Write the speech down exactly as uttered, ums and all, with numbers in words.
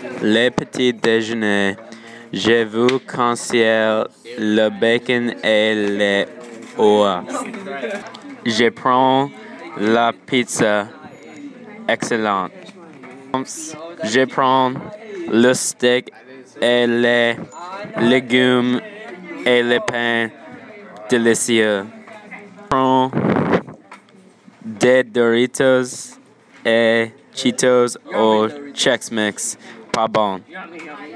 Les petits déjeuners. Je vous conseille le bacon et les œufs. Je prends la pizza. Excellent. Je prends le steak et les légumes et les pains délicieux. Je prends des Doritos et Cheetos au Chex Mix. Pas bon.